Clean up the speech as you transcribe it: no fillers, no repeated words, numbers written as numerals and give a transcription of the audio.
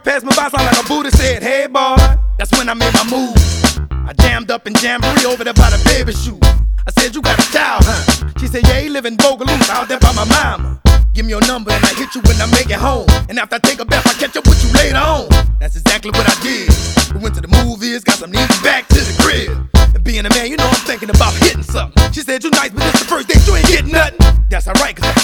passed me by, sound like a Buddha said, hey boy. That's when I made my move. I jammed up in Jamboree over there by the baby shoe. I said, you got a child, huh? She said, yeah, he live in Bogaloo, out there by my mama. Give me your number and I hit you when I make it home. And after I take a bath, I catch up with you later on. That's exactly what I did. We went to the movies, got some easy back to the crib. And being a man, you know I'm thinking about hitting something. She said, you nice, but this the first date, you ain't getting nothing. That's alright, cause